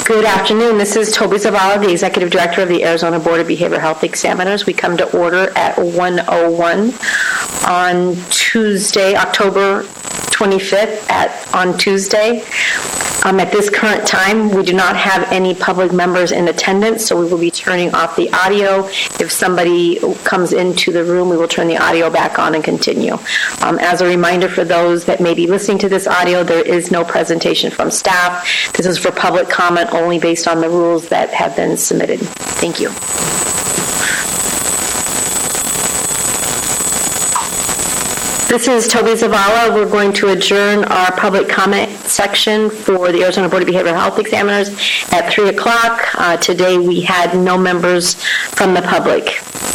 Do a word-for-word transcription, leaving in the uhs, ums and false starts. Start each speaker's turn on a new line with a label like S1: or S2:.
S1: Good afternoon. This is Toby Zavala, the Executive Director of the Arizona Board of Behavioral Health Examiners. We come to order at one oh one on Tuesday, October twenty-fifth at on Tuesday. Um, at this current time, we do not have any public members in attendance, so we will be turning off the audio. If somebody comes into the room, we will turn the audio back on and continue. Um, as a reminder for those that may be listening to this audio, there is no presentation from staff. This is for public comment only based on the rules that have been submitted. Thank you. This is Toby Zavala. We're going to adjourn our public comment section for the Arizona Board of Behavioral Health Examiners at three o'clock. Uh, today we had no members from the public.